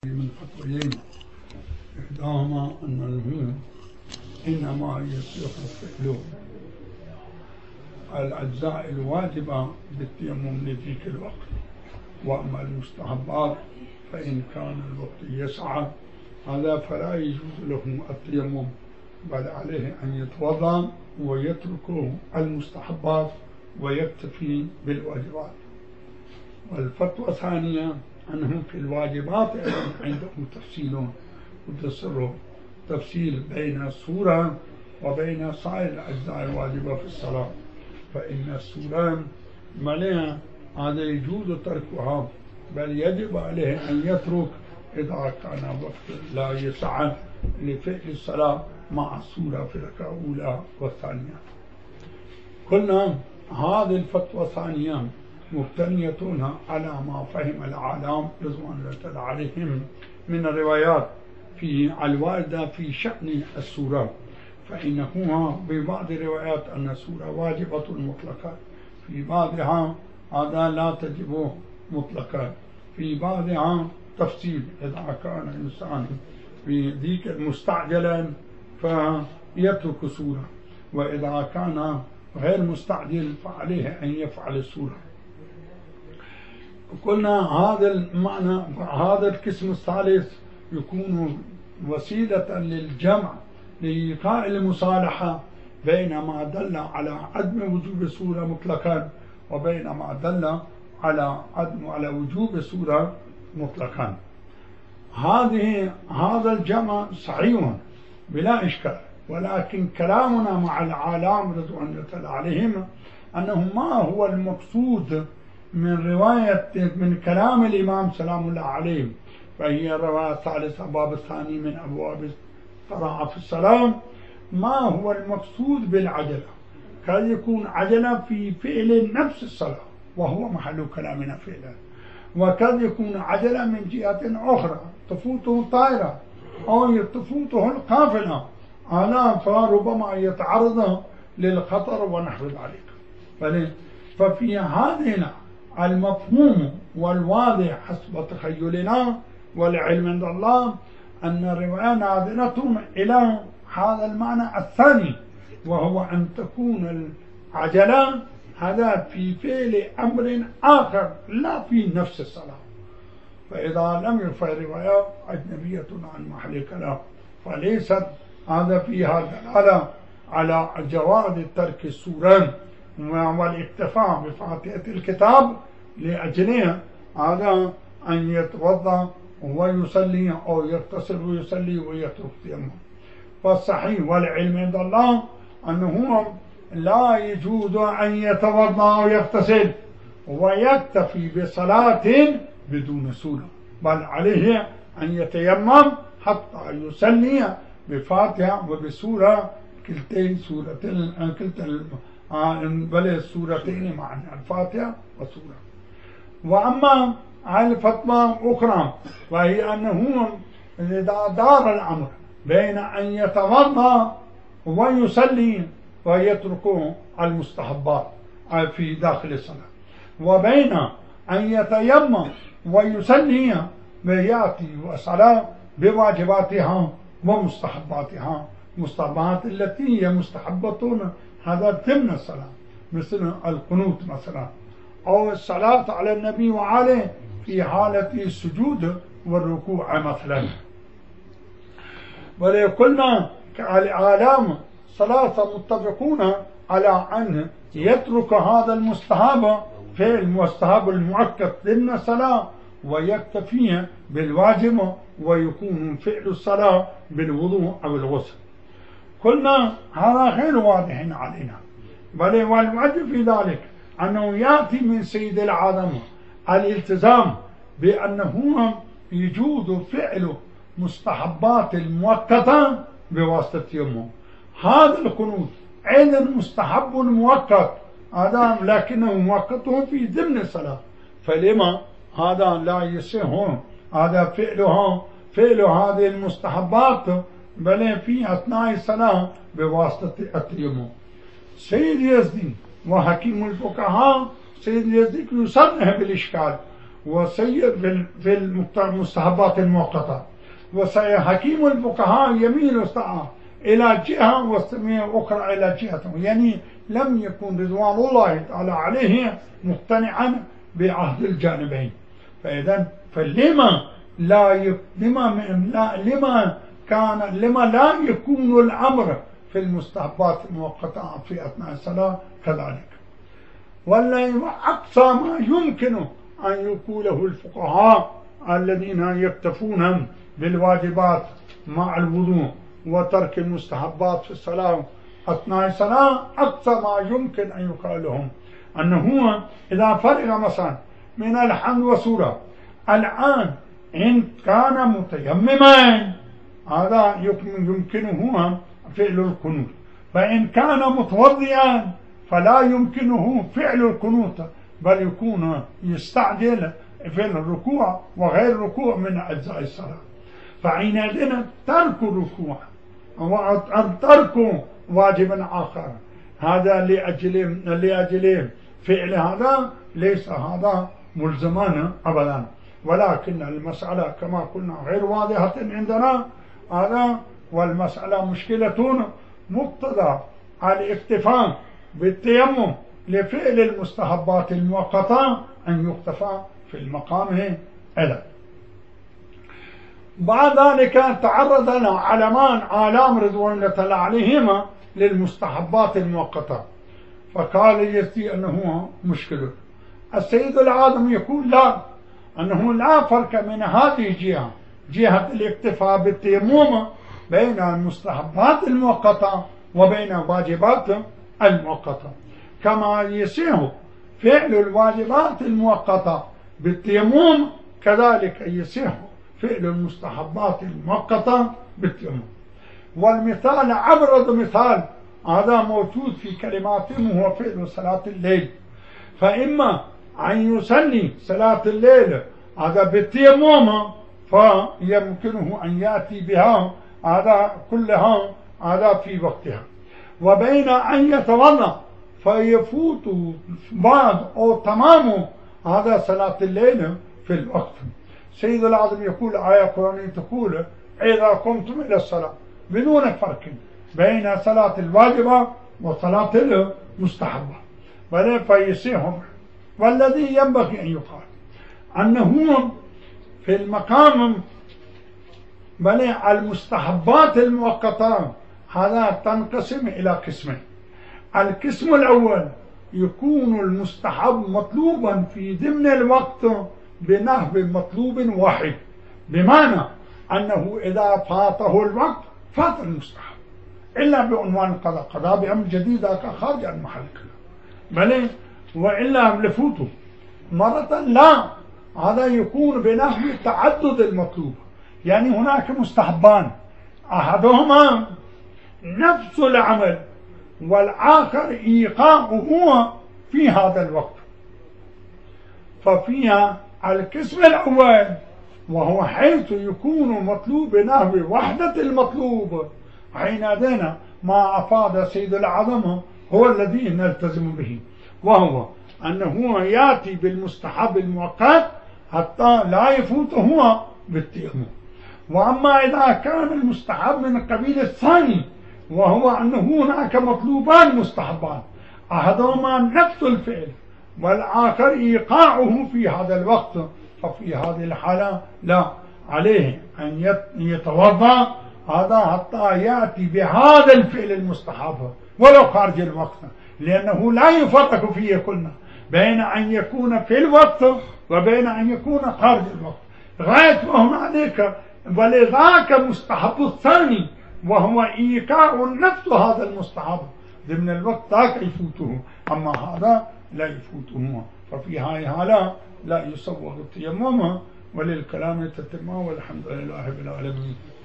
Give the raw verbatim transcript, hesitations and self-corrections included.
من خطوين، إحداهما أن المهم إنما يصح فعله الأجزاء الواجبة بالتيمم لذيك الوقت، وأما المستحبات فإن كان الوقت يسعى هذا فلا يجوز له التيمم، بل عليه أن يتوضأ ويترك المستحبات ويكتفي بالواجبات. والفتوى الثانية أنهم في الواجبات عندهم تفصيل وتصر تفصيل بين السورة وبين سائر الأجزاء الواجبة في الصلاة، فإن السورة مليئة هذا يجوز تركها، بل يجب عليه أن يترك إذا كان وقت لا يسع لفعل الصلاة مع السورة في الركعة الأولى والثانية. قلنا هذه الفتوى الثانية مبتنية على ما فهم العالم رضوان الله عليهم من الروايات في الواردة في شأن السورة، فإنه ببعض الروايات أن السورة واجبة مطلقة، في بعضها هذا لا تجب مطلقا، في بعضها تفصيل، إذا كان الإنسان في ذيك مستعجلا فيترك سورة، وإذا كان غير مستعجل فعليه أن يفعل السورة. قلنا هذا المعنى هذا القسم الثالث يكون وسيلة للجمع لإيقاع المصالحة بين ما دل على عدم وجوب السورة مطلقا وبين ما دل على عدم على وجوب السورة مطلقا. هذه هذا الجمع صحيح بلا إشكال، ولكن كلامنا مع العالم رضوان الله عليهم أنه ما هو المقصود من رواية من كلام الإمام سلام الله عليه، فهي الرواية الثالثة باب الثاني من أبواب القراءة في السلام، ما هو المقصود بالعجلة؟ قد يكون عجلة في فعل نفس الصلاة وهو محل كلامنا فعلا، وقد يكون عجلة من جهة أخرى تفوته الطائرة أو تفوته القافلة، هذا فربما يتعرض للخطر ونحو ذلك. ففي هذه المفهوم والواضح حسب تخيلنا والعلم عند الله أن الرواية ناظرة إلى هذا المعنى الثاني، وهو أن تكون العجلة هذا في فعل أمر آخر لا في نفس الصلاة، فإذا لم يفعل الرواية أجنبية عن محل كلام فليست هذا فيها دلالة على جواز ترك السورة والاكتفاء بفاتحة الكتاب لأجلها هذا أن يتوضأ ويصلي أو يغتسل ويصلي ويترك تيمم. فالصحيح والعلم عند الله أنه لا يجوز أن يتوضأ ويغتسل ويكتفي بصلاة بدون سورة، بل عليه أن يتيمم حتى يصلي بفاتحة وبسورة كلتين سورتين كلتا بل السورتين معا الفاتحة وسورة. وأما على فتوى أخرى وهي أنه إذا دار الأمر بين أن يتوضأ ويصلي ويترك المستحبات في داخل الصلاة، وبين أن يتيمم ويصلي ويأتي الصلاة بواجباتها ومستحباتها، مستحبات التي هي مستحبة هذا ضمن الصلاة مثل القنوت مثلا، أو الصلاة على النبي وعليه في حالة السجود والركوع مثلا. ولقلنا العالم ثلاثة متفقون على أن يترك هذا المستحب في المستحب المؤكد ضمن الصلاة ويكتفي بالواجب ويكون فعل الصلاة بالوضوء أو الغسل. قلنا هذا غير واضح علينا، بل والواجب في ذلك أنه يأتي من سيد العالم الالتزام بأنه يجوز فعل مستحبات المؤكدة بواسطة التيمم. هذا القنوت أيضا مستحب مؤكد هذا، لكنه مؤكد في ضمن الصلاة، فلما هذا لا يصح هذا فعله فعل هذه المستحبات بل في أثناء الصلاة بواسطة التيمم. سيد يزدي وحكيم الفقهاء سيد يزدي يصرح بالإشكال وسيد في المستحبات المؤقتة. وحكيم الفقهاء يميل ساعة إلى جهة والسمية أخرى إلى جهة، يعني لم يكن رضوان الله تعالى عليه مقتنعا بعهد الجانبين. فإذا فلما لا ي... لما لا لما كان لما لا يكون الأمر في المستحبات المؤقتة في أثناء الصلاة كذلك؟ ولا أقصى ما يمكن أن يقوله الفقهاء الذين يكتفون بالواجبات مع الوضوء وترك المستحبات في الصلاة أثناء الصلاة، أقصى ما يمكن أن يقال لهم أنه إذا فرغ مثلا من الحمد والسورة الآن إن كان متيمما هذا يمكنه فعل القنوت، فإن كان متوضئا فلا يمكنه فعل القنوت، بل يكون يستعجل في الركوع وغير الركوع من أجزاء الصلاة. فحينئذ ترك الركوع وترك واجب آخر هذا لأجل لأجل فعل هذا ليس هذا ملزمان أبدا، ولكن المسألة كما قلنا غير واضحة عندنا هذا، والمسألة مشكلة مقتضى الاكتفاء بالتيمم لفعل المستحبات المؤقتة أن يكتفى في المقام إلى. بعد ذلك تعرض لنا علمان عالم رضوان الله عليهما للمستحبات المؤقتة، فقال يستي أنه مشكلة. السيد العالم يقول لا، أنه لا فرق من هذه الجهة جهة الاكتفاء بالتيمم بين المستحبات المؤقتة وبين الواجبات المؤقتة، كما يصير فعل الواجبات المؤقتة بالتيمم كذلك يصير فعل المستحبات المؤقتة بالتيمم. والمثال أبرز مثال هذا موجود في كلماتهم هو فعل صلاة الليل، فإما أن يصلي صلاة الليل هذا بالتيمم فيمكنه أن يأتي بها هذا كلها هذا في وقتها، وبين أن يتوضأ فيفوت بعض أو تمام هذا صلاة الليل في الوقت. سيد العظم يقول آية قرآنية تقول إذا قمتم إلى الصلاة بدون فرق بين صلاة الواجبة وصلاة المستحبة، بل فيصيح. والذي ينبغي أن يقال أنه في المقام بل المستحبات المؤقتة هذا تنقسم إلى قسمين. القسم الأول يكون المستحب مطلوبا في ضمن الوقت بنحو مطلوب واحد، بمعنى أنه إذا فاته الوقت فات المستحب إلا بعنوان قضاء قضاء بأمر جديد خارج عن محل بل وإلا لفوته مرة لا، هذا يكون بنحو تعدد المطلوب، يعني هناك مستحبان أحدهما نفس العمل والآخر إيقاعه في هذا الوقت، ففيها القسم الأول وهو حيث يكون مطلوب نحو وحدة المطلوب، حينئذ ما أفاد سيد العظم هو الذي نلتزم به، وهو أنه يأتي بالمستحب المؤقت حتى لا يفوت هو بالتيمم. وأما إذا كان المستحب من القبيل الثاني وهو أنه هناك مطلوبان مستحبان أحدهما نفس الفعل والآخر إيقاعه في هذا الوقت، ففي هذه الحالة لا عليه أن يتوضأ هذا حتى يأتي بهذا الفعل المستحب ولو خارج الوقت، لأنه لا يفرق فيه قلنا بين أن يكون في الوقت وبين أن يكون خارج الوقت غاية وهم عليك، ولذاك مستحب الثاني وهو إيقاع نفس هذا المستحب ضمن الوقت ذاك يفوته، أما هذا لا يفوته، ففي هذه الحالة لا يصوغ التيمم وللكلام تتمه، والحمد لله رب العالمين.